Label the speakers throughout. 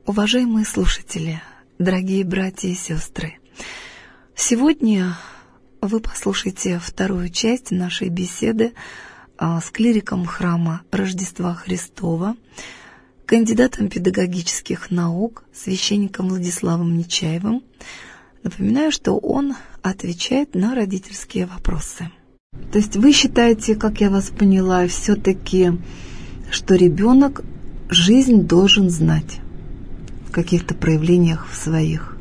Speaker 1: Уважаемые слушатели, дорогие братья и сестры, сегодня вы послушаете вторую часть нашей беседы с клириком храма Рождества Христова, кандидатом педагогических наук, священником Владиславом Нечаевым. Напоминаю, что он отвечает на родительские вопросы. То есть вы считаете, как я вас поняла, все-таки, что ребенок жизнь должен знать в каких-то проявлениях своих?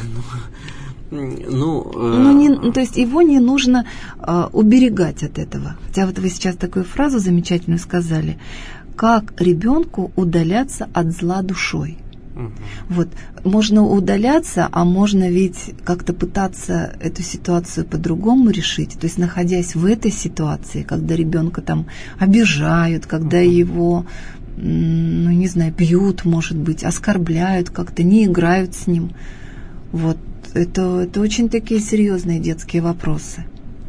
Speaker 1: То есть его не нужно уберегать от этого. Хотя вот вы сейчас такую фразу замечательную сказали: как ребенку удаляться от зла душой. Вот, можно удаляться, а можно ведь как-то пытаться эту ситуацию по-другому решить. То есть, находясь в этой ситуации, когда ребенка там обижают, когда его, не знаю, бьют, может быть, оскорбляют, как-то не играют с ним. Вот, это очень такие серьезные детские вопросы.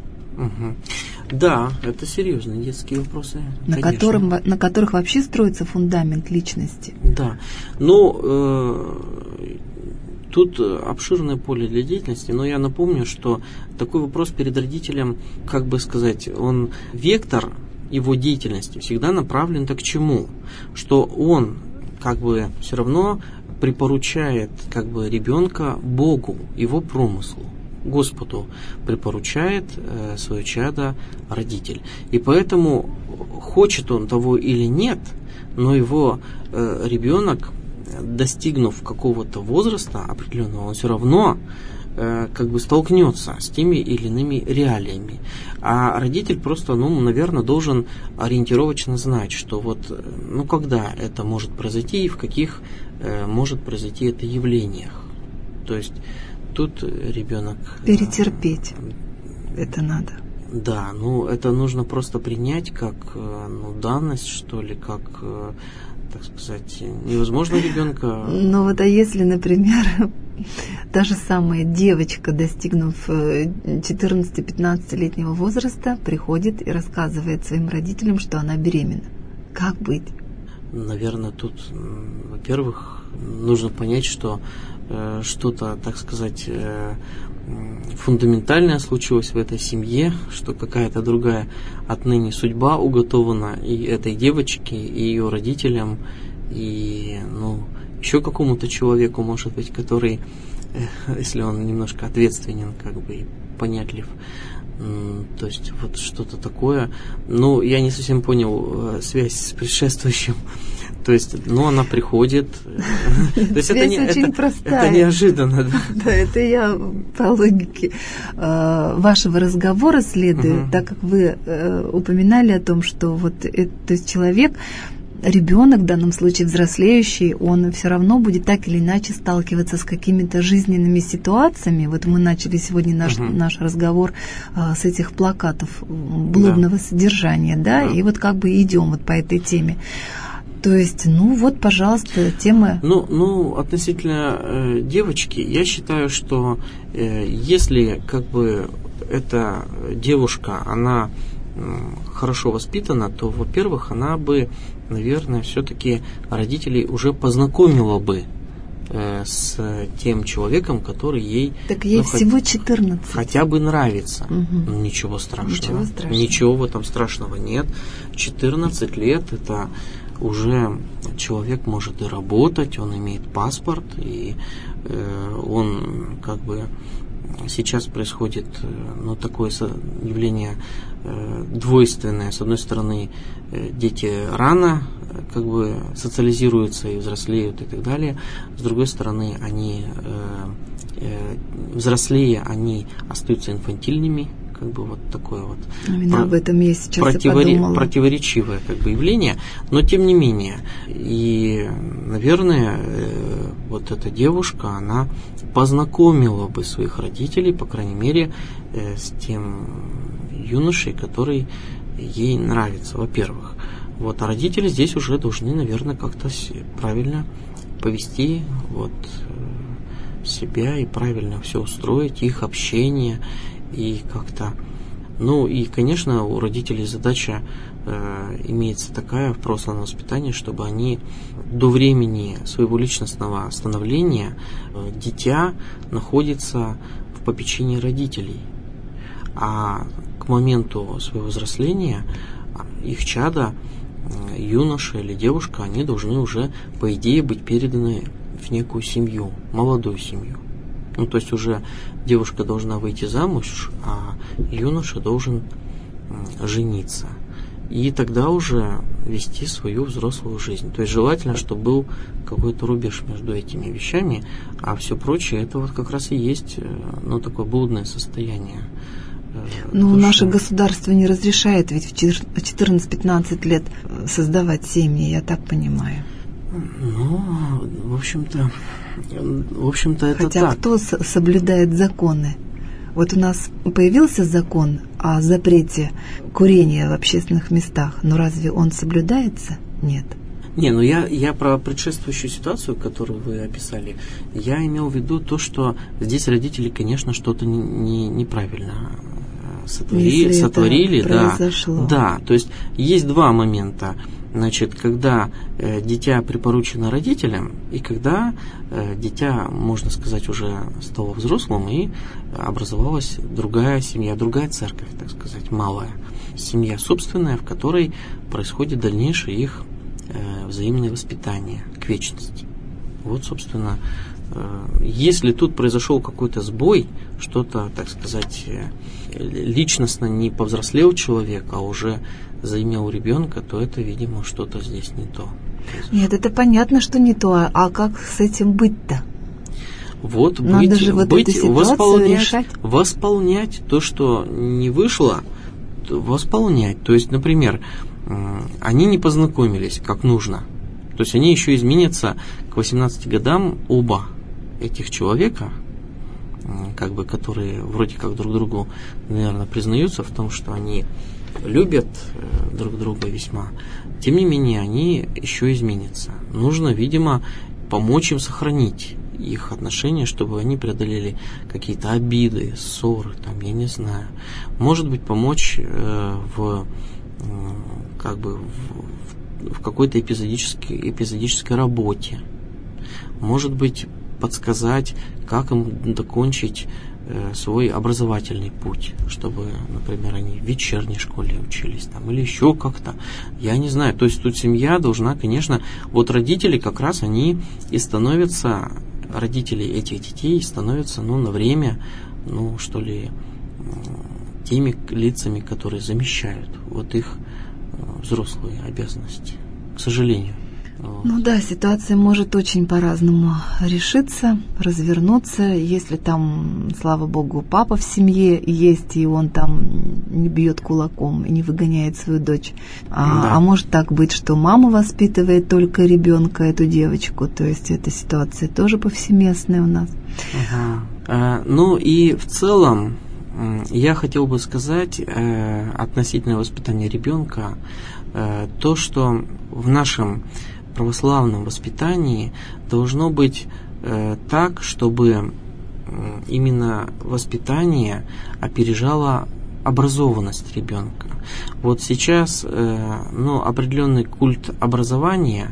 Speaker 2: Да, это серьезные детские вопросы.
Speaker 1: На которых вообще строится фундамент личности.
Speaker 2: Да. Тут обширное поле для деятельности, но я напомню, что такой вопрос перед родителем, как бы сказать, вектор его деятельности всегда направлен к чему? Что он как бы все равно припоручает как бы ребенка Богу, его промыслу. Господу припоручает свое чадо родитель. И поэтому, хочет он того или нет, но его ребенок, достигнув какого-то возраста определенного, он все равно как бы столкнется с теми или иными реалиями. А родитель просто, наверное, должен ориентировочно знать, что когда это может произойти и в каких может произойти это явлениях. То есть тут ребенок...
Speaker 1: Перетерпеть это надо.
Speaker 2: Да, это нужно просто принять как данность, что ли, как, так сказать, невозможно ребенка...
Speaker 1: А если, например, та же самая девочка, достигнув 14-15-летнего возраста, приходит и рассказывает своим родителям, что она беременна. Как быть?
Speaker 2: Наверное, тут, во-первых, нужно понять, что что-то, так сказать, фундаментальное случилось в этой семье, что какая-то другая отныне судьба уготована и этой девочке, и ее родителям, и еще какому-то человеку, может быть, который, если он немножко ответственен, как бы, и понятлив, то есть что-то такое. Я не совсем понял связь с предшествующим. То есть, она приходит. То есть
Speaker 1: очень простая.
Speaker 2: Это неожиданно.
Speaker 1: Да, это я по логике вашего разговора следую, так как вы упоминали о том, что то есть человек, ребенок, в данном случае взрослеющий, он все равно будет так или иначе сталкиваться с какими-то жизненными ситуациями. Мы начали сегодня наш разговор с этих плакатов блудного содержания, да, и как бы идем по этой теме. То есть, пожалуйста, тема...
Speaker 2: Относительно девочки, я считаю, что если как бы эта девушка, она хорошо воспитана, то, во-первых, она бы, наверное, все-таки родителей уже познакомила бы с тем человеком, который ей...
Speaker 1: Так ей всего 14.
Speaker 2: Хотя бы нравится. Ничего страшного. Ничего в этом страшного нет. 14 лет – это уже человек может и работать, он имеет паспорт, и он как бы... Сейчас происходит такое явление двойственное. С одной стороны, дети рано как бы социализируются и взрослеют и так далее. С другой стороны, они взрослее, они остаются инфантильными. Как бы такое
Speaker 1: Именно об этом я сейчас подумала.
Speaker 2: Противоречивое как бы явление, но тем не менее. И, наверное, эта девушка, она познакомила бы своих родителей, по крайней мере, с тем юношей, который ей нравится, во-первых. А родители здесь уже должны, наверное, как-то правильно повести себя и правильно все устроить, их общение. И как-то... и, конечно, у родителей задача имеется такая в православном воспитании, чтобы они до времени своего личностного становления дитя находится в попечении родителей, а к моменту своего взросления их чадо, юноша или девушка, они должны уже, по идее, быть переданы в некую семью, молодую семью. Ну, то есть уже девушка должна выйти замуж, а юноша должен жениться. И тогда уже вести свою взрослую жизнь. То есть желательно, чтобы был какой-то рубеж между этими вещами, а все прочее, это вот как раз и есть, ну, такое блудное состояние.
Speaker 1: Ну, наше государство не разрешает ведь в 14-15 лет создавать семьи, я так понимаю.
Speaker 2: Ну, в общем-то это
Speaker 1: Хотя
Speaker 2: так.
Speaker 1: кто соблюдает законы? Вот у нас появился закон о запрете курения в общественных местах, но разве он соблюдается? Нет.
Speaker 2: Не, ну я про предшествующую ситуацию, которую вы описали, я имел в виду то, что здесь родители, конечно, что-то неправильно сотворили. Да, то есть есть два момента. Значит, когда дитя припоручено родителям, и когда дитя, можно сказать, уже стало взрослым, и образовалась другая семья, другая церковь, так сказать, малая семья собственная, в которой происходит дальнейшее их взаимное воспитание к вечности. Вот, собственно, если тут произошел какой-то сбой, что-то, так сказать, личностно не повзрослел человек, а уже заимел ребенка, то это, видимо, что-то здесь не то.
Speaker 1: Нет, это понятно, что не то, а как с этим быть-то?
Speaker 2: Вот
Speaker 1: надо же вот эту ситуацию решать.
Speaker 2: Восполнять то, что не вышло, восполнять. То есть, например, они не познакомились как нужно. То есть они еще изменятся к 18 годам оба этих человека, как бы, которые вроде как друг другу, наверное, признаются в том, что они любят друг друга весьма. Тем не менее, они еще изменятся. Нужно, видимо, помочь им сохранить их отношения, чтобы они преодолели какие-то обиды, ссоры, там, я не знаю. Может быть, помочь в какой-то эпизодической работе. Может быть, подсказать, как им докончить свой образовательный путь, чтобы, например, они в вечерней школе учились там, или еще как-то. Я не знаю. То есть тут семья должна, конечно, вот родители как раз они и становятся, родители этих детей становятся, ну, на время, ну, что ли, теми лицами, которые замещают вот их взрослые обязанности, к сожалению.
Speaker 1: Ну да, ситуация может очень по-разному решиться, развернуться. Если там, слава богу, папа в семье есть, и он там не бьет кулаком и не выгоняет свою дочь. А может так быть, что мама воспитывает только ребенка, эту девочку. То есть эта ситуация тоже повсеместная у нас.
Speaker 2: Ну и в целом я хотел бы сказать относительно воспитания ребенка то, что в нашем православном воспитании должно быть так, чтобы именно воспитание опережало образованность ребенка. Вот сейчас определенный культ образования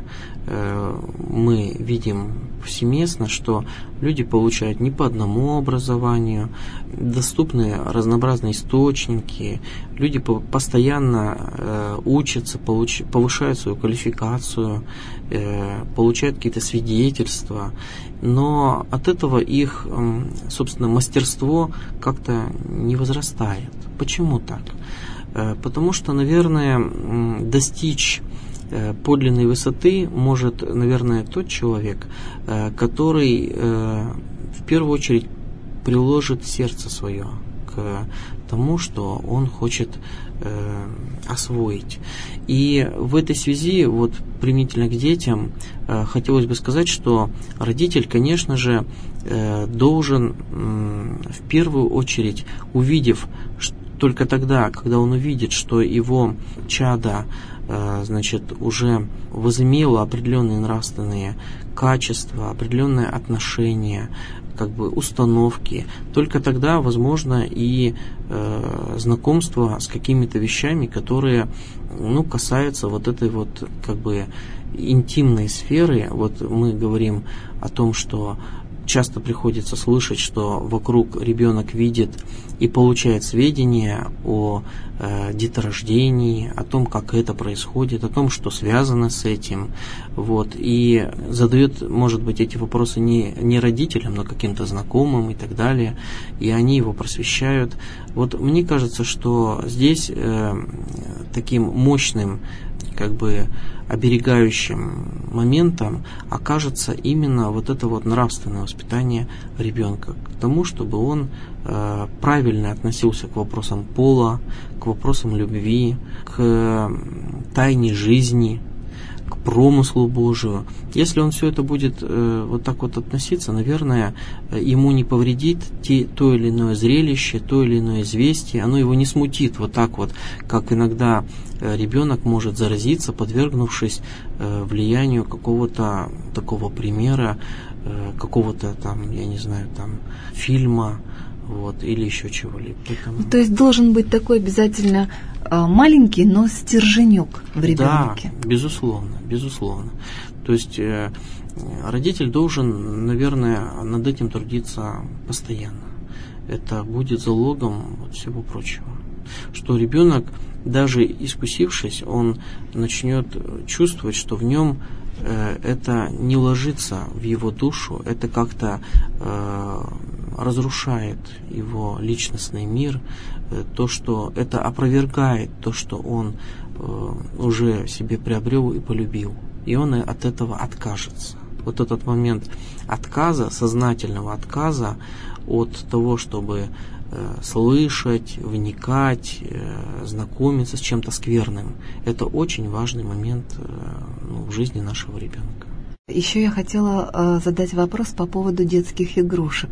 Speaker 2: мы видим повсеместно, что люди получают не по одному образованию, доступны разнообразные источники, люди постоянно учатся, повышают свою квалификацию, получают какие-то свидетельства, но от этого их, собственно, мастерство как-то не возрастает. Почему так? Потому что, наверное, достичь подлинной высоты может, наверное, тот человек, который в первую очередь приложит сердце свое к тому, что он хочет освоить. И в этой связи, вот применительно к детям, хотелось бы сказать, что родитель, конечно же, должен в первую очередь, увидев, только тогда, когда он увидит, что его чадо значит, уже возымело определенные нравственные качества, определенное отношение, как бы установки, только тогда возможно и знакомство с какими-то вещами, которые, ну, касаются вот этой вот как бы интимной сферы. Вот мы говорим о том, что часто приходится слышать, что вокруг ребенок видит и получает сведения о деторождении, о том, как это происходит, о том, что связано с этим. Вот, и задает, может быть, эти вопросы не родителям, но каким-то знакомым и так далее, и они его просвещают. Вот мне кажется, что здесь таким мощным, как бы оберегающим моментом окажется именно вот это вот нравственное воспитание ребенка, к тому, чтобы он правильно относился к вопросам пола, к вопросам любви, к тайне жизни, к промыслу Божию. Если он все это будет вот так вот относиться, наверное, ему не повредит то или иное зрелище, то или иное известие, оно его не смутит вот так вот, как иногда ребенок может заразиться, подвергнувшись влиянию какого-то такого примера, какого-то там, я не знаю, там фильма, вот, или еще чего-либо.
Speaker 1: То есть должен быть такой обязательно маленький, но стерженек в ребенке.
Speaker 2: Да, безусловно, безусловно. То есть родитель должен, наверное, над этим трудиться постоянно. Это будет залогом всего прочего. Что ребенок, даже искусившись, он начнет чувствовать, что в нем это не ложится в его душу, это как-то разрушает его личностный мир, то, что это опровергает то, что он уже себе приобрел и полюбил, и он от этого откажется. Вот этот момент отказа, сознательного отказа от того, чтобы слышать, вникать, знакомиться с чем-то скверным, это очень важный момент в жизни нашего ребенка.
Speaker 1: Еще я хотела задать вопрос по поводу детских игрушек.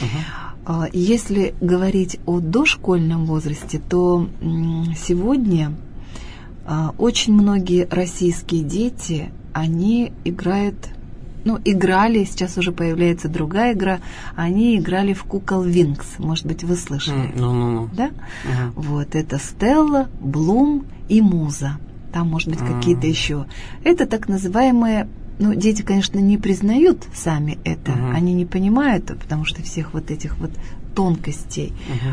Speaker 1: Если говорить о дошкольном возрасте, то сегодня очень многие российские дети, они играют, играли, сейчас уже появляется другая игра, они играли в кукол Винкс, может быть, вы слышали? Да? Вот, это Стелла, Блум и Муза. Там, может быть, какие-то еще. Это так называемые... дети, конечно, не признают сами это, они не понимают, потому что всех вот этих вот тонкостей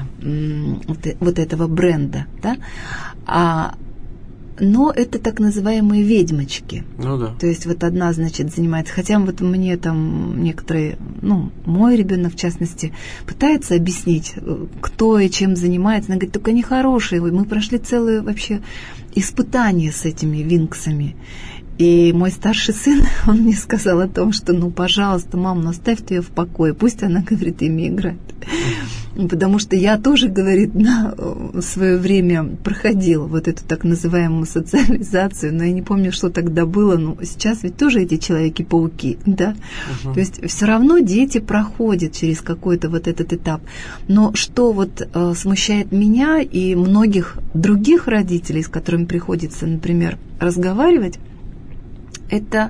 Speaker 1: вот этого бренда, да, но это так называемые ведьмочки.
Speaker 2: Да.
Speaker 1: То есть вот одна, значит, занимается, хотя вот мне там некоторые, мой ребенок в частности, пытается объяснить, кто и чем занимается, она говорит, только они хорошие, мы прошли целое вообще испытание с этими винксами. И мой старший сын, он мне сказал о том, что, пожалуйста, мам, оставь ее в покое, пусть она, говорит, ими играет. Потому что я тоже, говорит, в свое время проходила вот эту так называемую социализацию, но я не помню, что тогда было, но сейчас ведь тоже эти Человеки-пауки, да? То есть все равно дети проходят через какой-то вот этот этап. Но что вот смущает меня и многих других родителей, с которыми приходится, например, разговаривать, это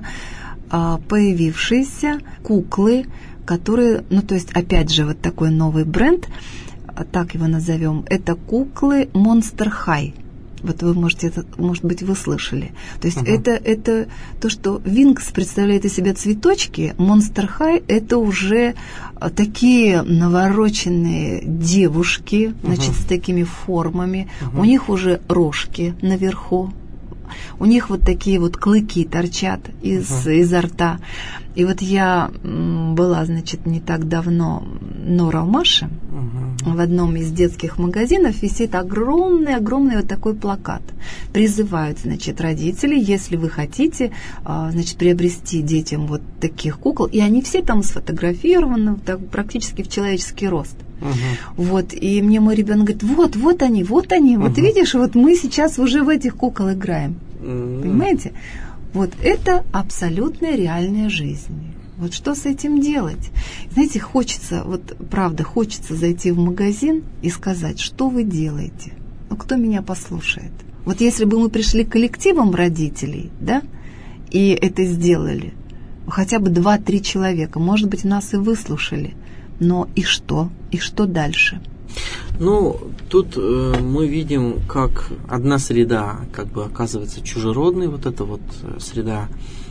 Speaker 1: появившиеся куклы, которые, то есть, опять же, вот такой новый бренд, так его назовем, это куклы Monster High. Вот вы может быть, вы слышали. То есть это то, что Винкс представляет из себя цветочки, Monster High это уже такие навороченные девушки, значит, с такими формами. У них уже рожки наверху. У них вот такие вот клыки торчат изо рта. И вот я была, значит, не так давно на Уралмаше, в одном из детских магазинов висит огромный вот такой плакат. Призывают, значит, родителей, если вы хотите, значит, приобрести детям вот таких кукол, и они все там сфотографированы так, практически в человеческий рост. Вот, и мне мой ребенок говорит, вот они, вот видишь, вот мы сейчас уже в этих кукол играем. Понимаете? Вот это абсолютная реальная жизнь. Вот что с этим делать? Знаете, хочется зайти в магазин и сказать, что вы делаете? Кто меня послушает? Вот если бы мы пришли к коллективам родителей, да, и это сделали, хотя бы 2-3 человека, может быть, нас и выслушали, но и что? И что дальше?
Speaker 2: Ну, тут мы видим, как одна среда как бы оказывается чужеродной, вот эта вот среда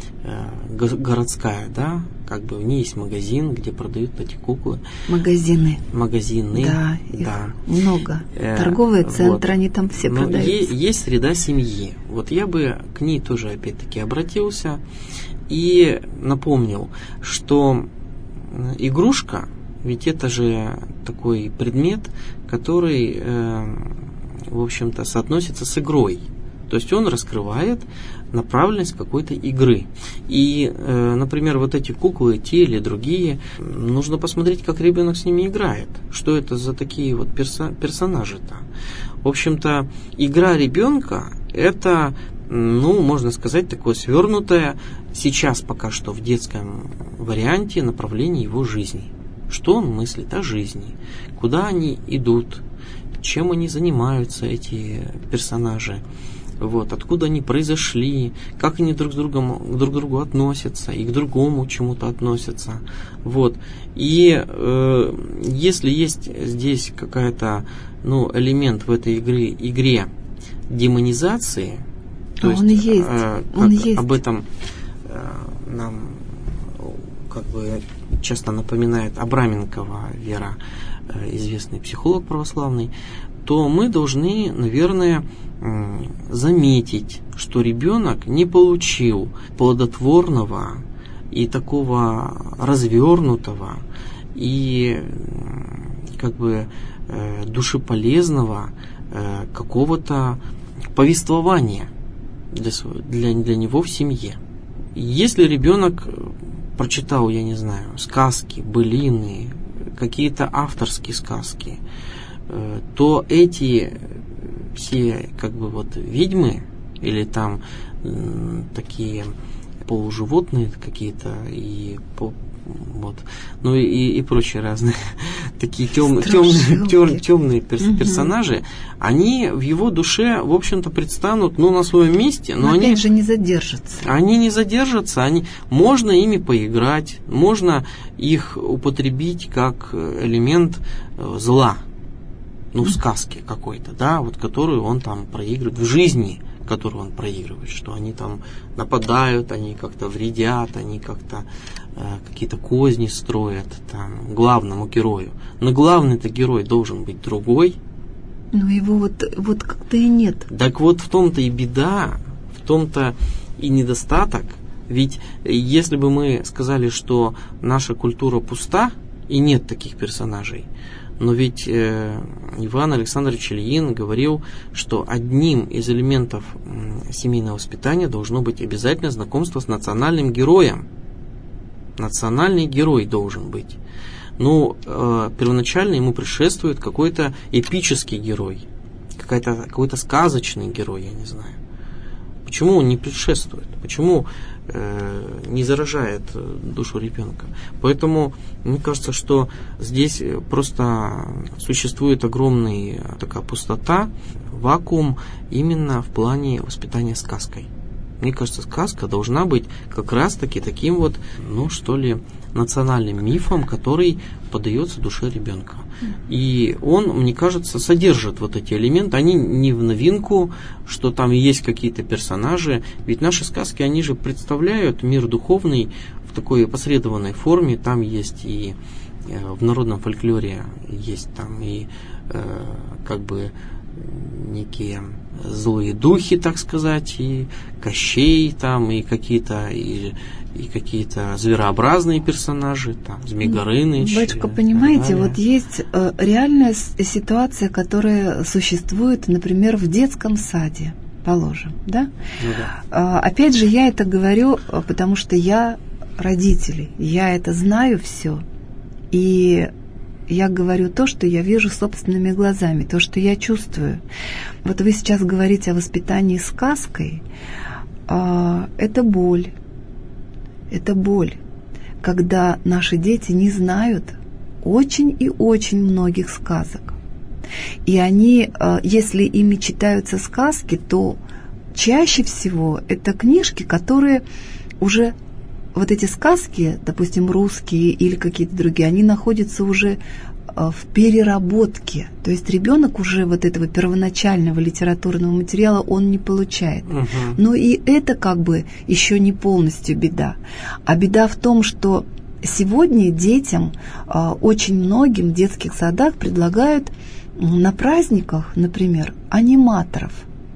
Speaker 2: городская, да, как бы в ней есть магазин, где продают эти куклы.
Speaker 1: Магазины.
Speaker 2: Да,
Speaker 1: их много. Торговые центры, вот. Они там все продаются.
Speaker 2: Есть среда семьи. Вот я бы к ней тоже опять-таки обратился и напомнил, что игрушка, ведь это же такой предмет, который, в общем-то, соотносится с игрой. То есть он раскрывает направленность какой-то игры. И, например, вот эти куклы, те или другие, нужно посмотреть, как ребенок с ними играет. Что это за такие вот персонажи-то? В общем-то, игра ребенка – это, ну, можно сказать, такое свернутое сейчас пока что в детском варианте направление его жизни. Что он мыслит о жизни, куда они идут, чем они занимаются, эти персонажи, вот, откуда они произошли, как они друг к другу относятся и к другому чему-то относятся. Вот. И если есть здесь какая-то, ну, элемент в этой игре демонизации, то
Speaker 1: есть, он есть.
Speaker 2: Об этом нам как бы часто напоминает Абраменкова Вера, известный психолог православный, то мы должны, наверное, заметить, что ребенок не получил плодотворного и такого развернутого и как бы душеполезного какого-то повествования для него в семье. Если ребенок прочитал, я не знаю, сказки, былины, какие-то авторские сказки, то эти все как бы вот ведьмы или там такие полуживотные какие-то и вот, ну и прочие разные такие темные персонажи, они в его душе, в общем-то, предстанут, ну, на своем месте, но
Speaker 1: опять же не задержатся.
Speaker 2: Они не задержатся, можно ими поиграть, можно их употребить как элемент зла, ну, в сказке какой-то, да, вот которую он там проигрывает в жизни, которую он проигрывает, что они там нападают, они как-то вредят, они как-то какие-то козни строят там главному герою. Но главный-то герой должен быть другой.
Speaker 1: Но его вот как-то и нет.
Speaker 2: Так вот в том-то и беда, в том-то и недостаток. Ведь если бы мы сказали, что наша культура пуста и нет таких персонажей, но ведь Иван Александрович Ильин говорил, что одним из элементов семейного воспитания должно быть обязательно знакомство с национальным героем. Национальный герой должен быть. Но первоначально ему предшествует какой-то эпический герой, какой-то сказочный герой, я не знаю. Почему он не предшествует? Почему не заражает душу ребенка? Поэтому мне кажется, что здесь просто существует огромная такая пустота, вакуум именно в плане воспитания сказкой. Мне кажется, сказка должна быть как раз-таки таким вот, ну что ли, национальным мифом, который подается душе ребенка. И он, мне кажется, содержит вот эти элементы. Они не в новинку, что там есть какие-то персонажи. Ведь наши сказки, они же представляют мир духовный в такой опосредованной форме. Там есть и в народном фольклоре есть там и как бы некие злые духи, так сказать, и Кощей там, и какие-то зверообразные персонажи, там, Змей Горыныч.
Speaker 1: Батюшка, понимаете, вот есть реальная ситуация, которая существует, например, в детском саде, положим, да?
Speaker 2: Ну, да.
Speaker 1: Опять же, я это говорю, потому что я родитель, я это знаю все, и я говорю то, что я вижу собственными глазами, то, что я чувствую. Вот вы сейчас говорите о воспитании сказкой. Это боль. Это боль, когда наши дети не знают очень и очень многих сказок. И они, если ими читаются сказки, то чаще всего это книжки, которые уже, вот эти сказки, допустим, русские или какие-то другие, они находятся уже в переработке. То есть ребенок уже вот этого первоначального литературного материала он не получает. Но и это как бы еще не полностью беда. А беда в том, что сегодня детям, очень многим в детских садах предлагают на праздниках, например, аниматоров.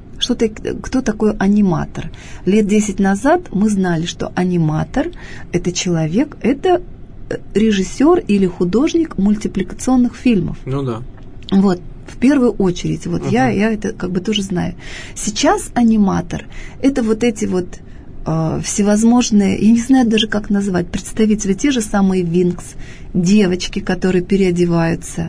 Speaker 1: Кто такой аниматор? Лет 10 назад мы знали, что аниматор – это человек, это режиссер или художник мультипликационных фильмов.
Speaker 2: Ну да.
Speaker 1: Вот, в первую очередь, вот я это как бы тоже знаю. Сейчас аниматор – это вот эти вот всевозможные, я не знаю даже как назвать, представители, те же самые Винкс, девочки, которые переодеваются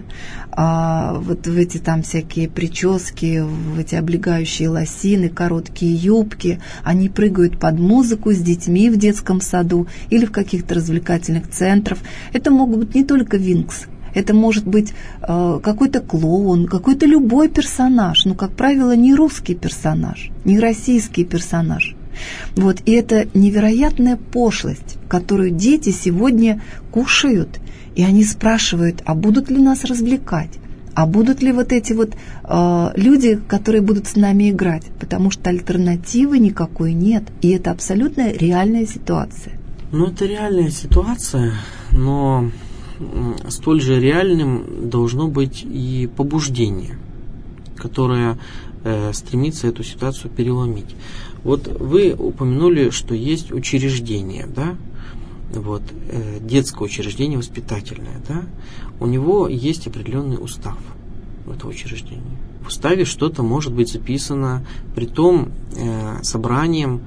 Speaker 1: вот в эти там всякие прически, в эти облегающие лосины, короткие юбки, они прыгают под музыку с детьми в детском саду или в каких-то развлекательных центрах. Это могут быть не только Винкс, это может быть какой-то клоун, какой-то любой персонаж, но, как правило, не русский персонаж, не российский персонаж. Вот, и это невероятная пошлость, которую дети сегодня кушают, и они спрашивают, а будут ли нас развлекать, а будут ли вот эти вот люди, которые будут с нами играть, потому что альтернативы никакой нет, и это абсолютно реальная ситуация.
Speaker 2: Ну, это реальная ситуация, но столь же реальным должно быть и побуждение, которое стремится эту ситуацию переломить. Вот вы упомянули, что есть учреждение, да? Вот, детское учреждение воспитательное, да? У него есть определенный устав в этом учреждении. В уставе что-то может быть записано, притом собранием,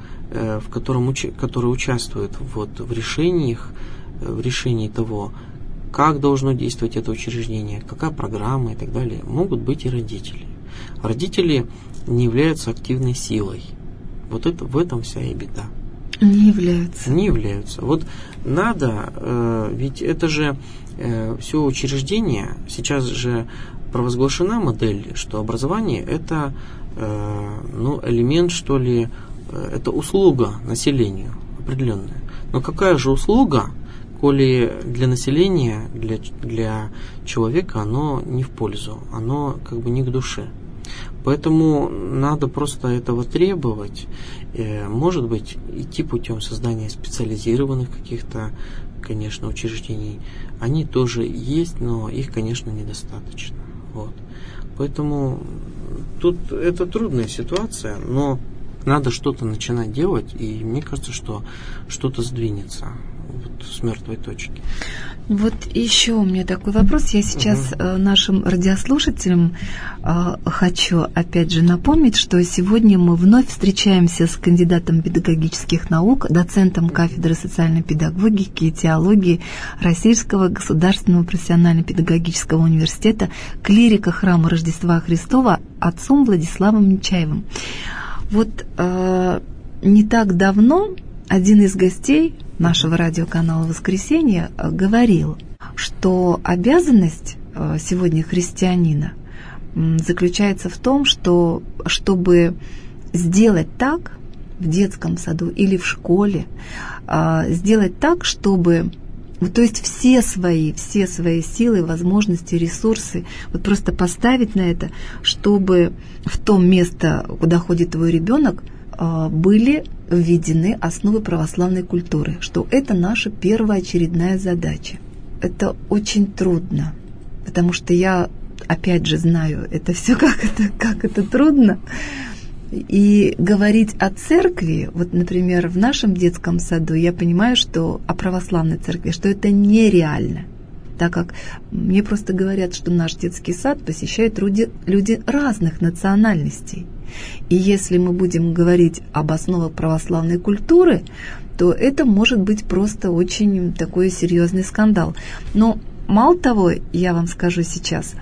Speaker 2: которое участвует вот, в решениях, в решении того, как должно действовать это учреждение, какая программа и так далее, могут быть и родители. Родители не являются активной силой. Вот это, в этом вся и беда.
Speaker 1: Не являются.
Speaker 2: Не являются. Вот надо, ведь это же все учреждение, сейчас же провозглашена модель, что образование это элемент, что ли, это услуга населению определенная. Но какая же услуга, коли для населения, для человека оно не в пользу, оно как бы не к душе. Поэтому надо просто этого требовать, может быть, идти путем создания специализированных каких-то, конечно, учреждений. Они тоже есть, но их, конечно, недостаточно. Вот. Поэтому тут это трудная ситуация, но надо что-то начинать делать, и мне кажется, что что-то сдвинется вот с мертвой точки.
Speaker 1: Вот еще у меня такой вопрос. Я сейчас нашим радиослушателям хочу опять же напомнить, что сегодня мы вновь встречаемся с кандидатом педагогических наук, доцентом кафедры социальной педагогики и теологии Российского государственного профессионально-педагогического университета, клирика храма Рождества Христова отцом Владиславом Нечаевым. Вот не так давно один из гостей нашего радиоканала «Воскресенье» говорил, что обязанность сегодня христианина заключается в том, что чтобы сделать так в детском саду или в школе, сделать так, чтобы, то есть все свои силы, возможности, ресурсы вот просто поставить на это, чтобы в то место, куда ходит твой ребенок, были введены основы православной культуры, что это наша первоочередная задача. Это очень трудно, потому что я, опять же, знаю это все, как это трудно. И говорить о церкви, вот, например, в нашем детском саду, я понимаю, что о православной церкви, что это нереально, так как мне просто говорят, что наш детский сад посещают люди разных национальностей. И если мы будем говорить об основах православной культуры, то это может быть просто очень такой серьезный скандал. Но мало того, я вам скажу сейчас,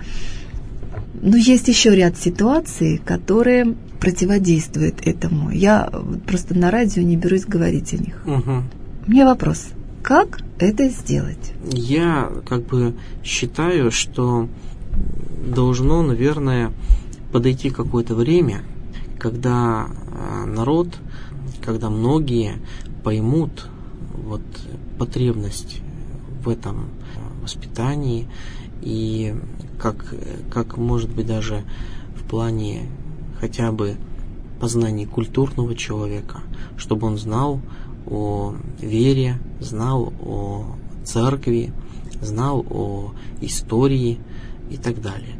Speaker 1: есть еще ряд ситуаций, которые противодействуют этому. Я просто на радио не берусь говорить о них. У меня вопрос. Как это сделать?
Speaker 2: Я считаю, что должно, наверное, подойти какое-то время, когда народ, когда многие поймут вот потребность в этом воспитании и как может быть даже в плане хотя бы познания культурного человека, чтобы он знал о вере, знал о церкви, знал о истории и так далее.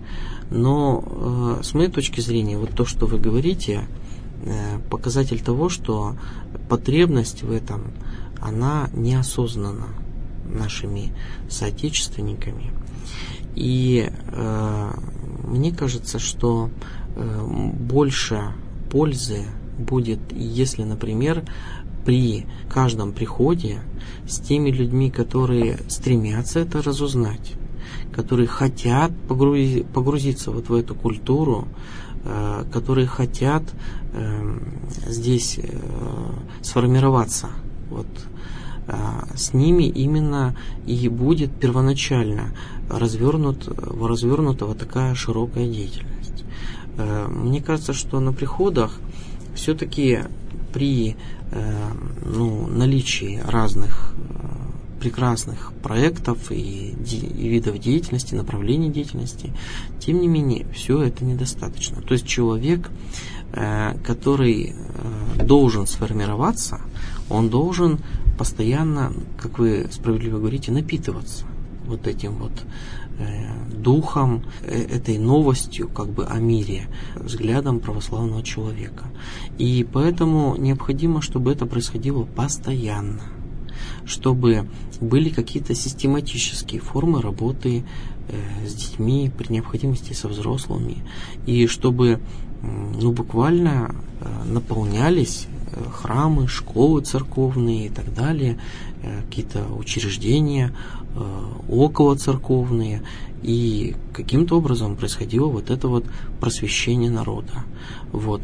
Speaker 2: Но с моей точки зрения, вот то, что вы говорите, показатель того, что потребность в этом, она неосознанна нашими соотечественниками. И мне кажется, что больше пользы будет, если, например, при каждом приходе с теми людьми, которые стремятся это разузнать, которые хотят погрузиться вот в эту культуру, которые хотят здесь сформироваться. Вот, с ними именно и будет первоначально развернута вот такая широкая деятельность. Мне кажется, что на приходах все-таки при наличии разных прекрасных проектов и видов деятельности, направлений деятельности, тем не менее, все это недостаточно. То есть человек, который должен сформироваться, он должен постоянно, как вы справедливо говорите, напитываться вот этим вот духом, этой новостью как бы о мире, взглядом православного человека. И поэтому необходимо, чтобы это происходило постоянно, чтобы были какие-то систематические формы работы с детьми, при необходимости со взрослыми, и чтобы буквально наполнялись храмы, школы церковные и так далее, какие-то учреждения околоцерковные, и каким-то образом происходило вот это вот просвещение народа. Вот.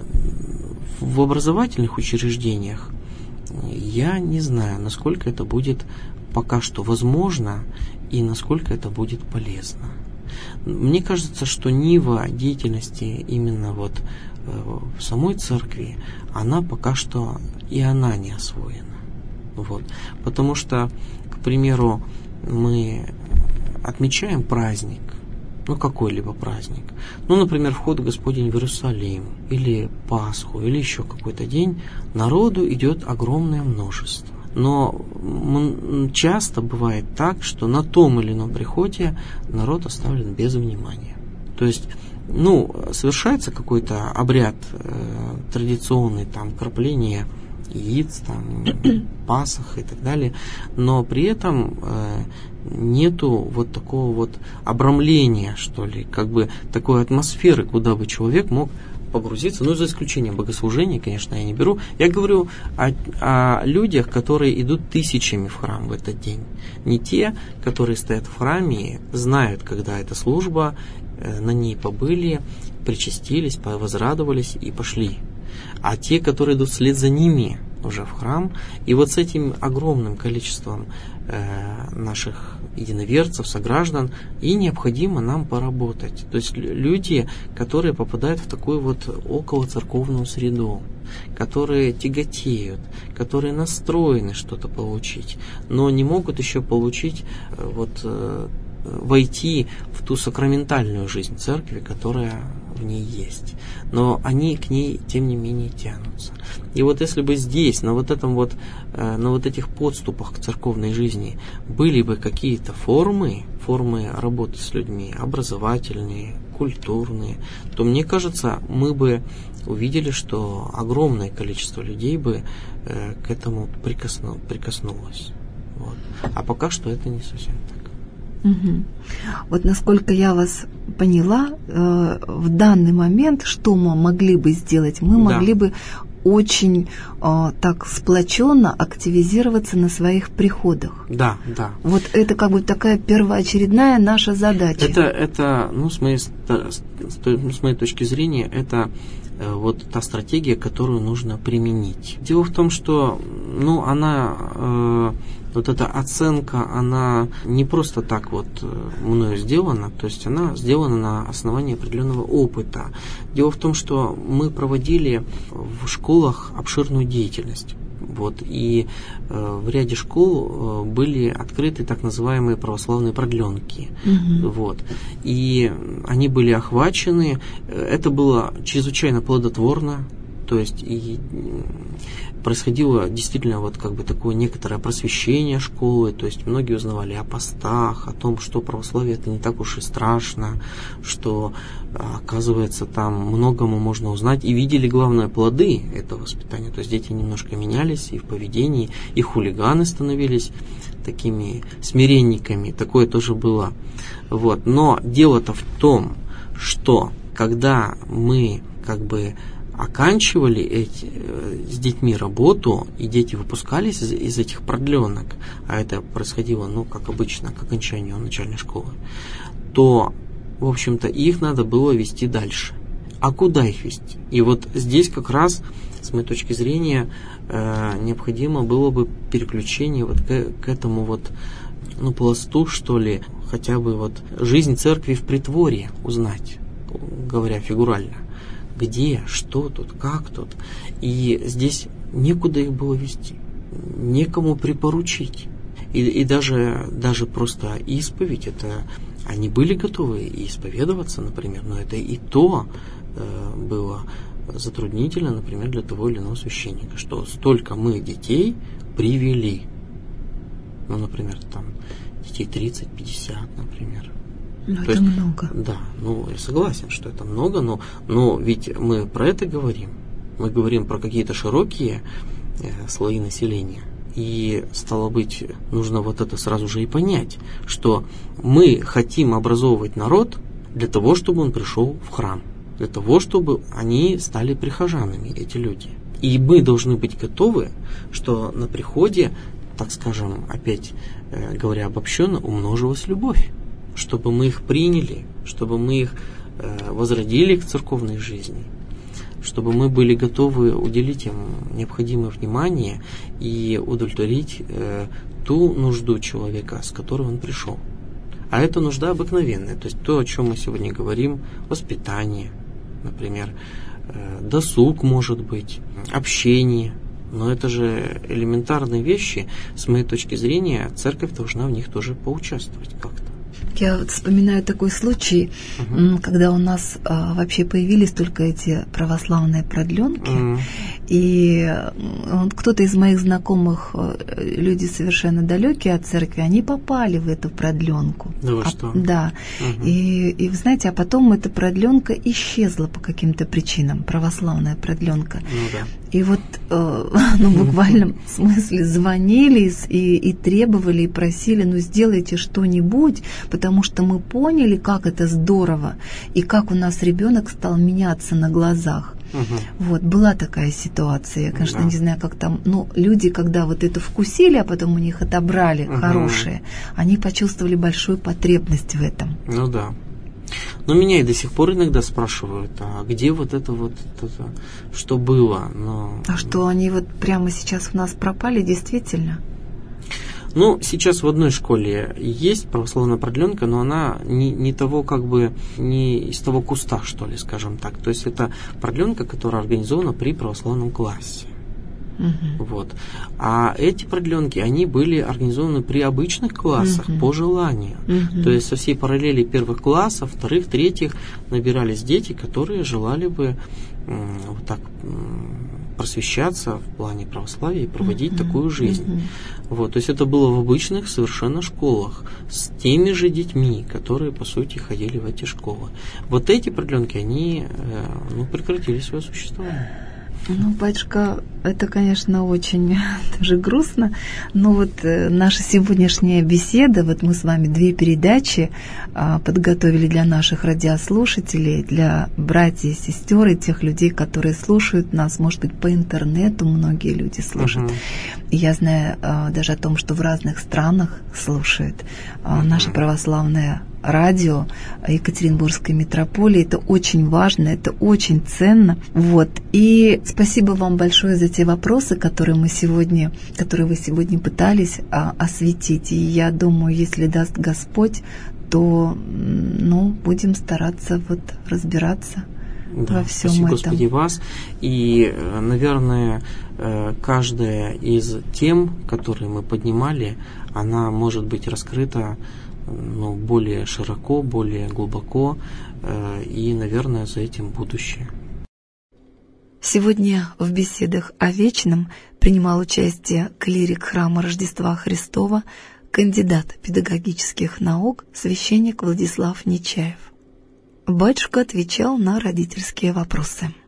Speaker 2: В образовательных учреждениях я не знаю, насколько это будет пока что возможно и насколько это будет полезно. Мне кажется, что нива деятельности именно вот в самой церкви, она пока что и она не освоена. Вот. Потому что, к примеру, мы отмечаем праздник, какой-либо праздник, например, вход Господень в Иерусалим, или Пасху, или еще какой-то день, народу идет огромное множество. Но часто бывает так, что на том или ином приходе народ оставлен без внимания. То есть, совершается какой-то обряд традиционный, кропление яиц, Пасах и так далее, но при этом нету вот такого вот обрамления, что ли, как бы такой атмосферы, куда бы человек мог погрузиться, за исключением богослужения, конечно, я не беру. Я говорю о людях, которые идут тысячами в храм в этот день. Не те, которые стоят в храме, знают, когда эта служба, на ней побыли, причастились, возрадовались и пошли. А те, которые идут вслед за ними уже в храм, и вот с этим огромным количеством наших единоверцев, сограждан, и необходимо нам поработать. То есть люди, которые попадают в такую вот околоцерковную среду, которые тяготеют, которые настроены что-то получить, но не могут еще получить, войти в ту сакраментальную жизнь церкви, которая в ней есть. Но они к ней, тем не менее, тянутся. И вот если бы здесь, на этих подступах к церковной жизни были бы какие-то формы работы с людьми, образовательные, культурные, то, мне кажется, мы бы увидели, что огромное количество людей бы к этому прикоснулось. Вот. А пока что это не совсем так.
Speaker 1: Угу. Вот насколько я вас поняла, в данный момент, что мы могли бы сделать? Мы могли бы очень так сплоченно активизироваться на своих приходах.
Speaker 2: Да.
Speaker 1: Вот это как бы такая первоочередная наша задача.
Speaker 2: Это с моей точки зрения, это вот та стратегия, которую нужно применить. Дело в том, что вот эта оценка, она не просто так вот мною сделана, то есть она сделана на основании определенного опыта. Дело в том, что мы проводили в школах обширную деятельность. Вот, и в ряде школ были открыты так называемые православные продленки. Вот, и они были охвачены. Это было чрезвычайно плодотворно. То есть и происходило действительно вот как бы такое некоторое просвещение школы, то есть многие узнавали о постах, о том, что православие это не так уж и страшно, что оказывается там многому можно узнать, и видели, главное, плоды этого воспитания. То есть дети немножко менялись и в поведении, и хулиганы становились такими смиренниками, такое тоже было. Вот. Но дело-то в том, что когда мы как бы оканчивали с детьми работу, и дети выпускались из этих продленок, а это происходило, как обычно, к окончанию начальной школы, то, в общем-то, их надо было вести дальше. А куда их вести? И вот здесь как раз, с моей точки зрения, необходимо было бы переключение вот к этому вот, пласту, что ли, хотя бы вот жизнь церкви в притворе узнать, говоря фигурально. Где, что тут, как тут. И здесь некуда их было вести, некому припоручить. И даже просто исповедь, это они были готовы исповедоваться, например, но это и то было затруднительно, например, для того или иного священника, что столько мы детей привели. Например, там детей 30-50, например.
Speaker 1: Это есть, много.
Speaker 2: Да, я согласен, что это много, но ведь мы про это говорим. Мы говорим про какие-то широкие слои населения. И, стало быть, нужно вот это сразу же и понять, что мы хотим образовывать народ для того, чтобы он пришел в храм, для того, чтобы они стали прихожанами, эти люди. И мы должны быть готовы, что на приходе, так скажем, опять говоря обобщенно, умножилась любовь. Чтобы мы их приняли, чтобы мы их возродили к церковной жизни, чтобы мы были готовы уделить им необходимое внимание и удовлетворить ту нужду человека, с которой он пришел. А это нужда обыкновенная, то есть то, о чем мы сегодня говорим, воспитание, например, досуг, может быть, общение. Но это же элементарные вещи, с моей точки зрения, церковь должна в них тоже поучаствовать как-то.
Speaker 1: Я вот вспоминаю такой случай, когда у нас вообще появились только эти православные продленки, и кто-то из моих знакомых, люди совершенно далекие от церкви, они попали в эту продленку.
Speaker 2: Да вы что?
Speaker 1: Да. И вы знаете, а потом эта продленка исчезла по каким-то причинам, православная продленка.
Speaker 2: Да.
Speaker 1: И вот в буквальном смысле звонили и требовали, и просили, сделайте что-нибудь, потому что мы поняли, как это здорово, и как у нас ребенок стал меняться на глазах. Вот, была такая ситуация. Я, конечно, не знаю, как там, люди, когда вот это вкусили, а потом у них отобрали хорошее, они почувствовали большую потребность в этом.
Speaker 2: Да. Но меня и до сих пор иногда спрашивают, а где вот это, что было?
Speaker 1: А что, они вот прямо сейчас у нас пропали, действительно?
Speaker 2: Сейчас в одной школе есть православная продленка, но она не того, не из того куста, что ли, скажем так. То есть это продленка, которая организована при православном классе. Вот. А эти продленки, они были организованы при обычных классах по желанию. То есть со всей параллели первых классов, вторых, третьих набирались дети, которые желали бы вот так просвещаться в плане православия и проводить такую жизнь. Вот. То есть это было в обычных совершенно школах с теми же детьми, которые, по сути, ходили в эти школы. Вот эти продленки, они прекратили свое существование.
Speaker 1: Ну, батюшка, это, конечно, очень даже грустно, но вот наша сегодняшняя беседа, вот мы с вами 2 передачи подготовили для наших радиослушателей, для братьев и сестер и тех людей, которые слушают нас, может быть, по интернету многие люди слушают. И я знаю даже о том, что в разных странах слушают наше православное радио Екатеринбургской митрополии. Это очень важно, это очень ценно. Вот. И спасибо вам большое за те вопросы, которые вы сегодня пытались осветить. И я думаю, если даст Господь, то будем стараться разбираться во всем
Speaker 2: спасибо,
Speaker 1: этом.
Speaker 2: Господи, вас. И, наверное, каждая из тем, которые мы поднимали, она может быть раскрыта более широко, более глубоко, и, наверное, за этим будущее.
Speaker 1: Сегодня в беседах о вечном принимал участие клирик храма Рождества Христова, кандидат педагогических наук, священник Владислав Нечаев. Батюшка отвечал на родительские вопросы.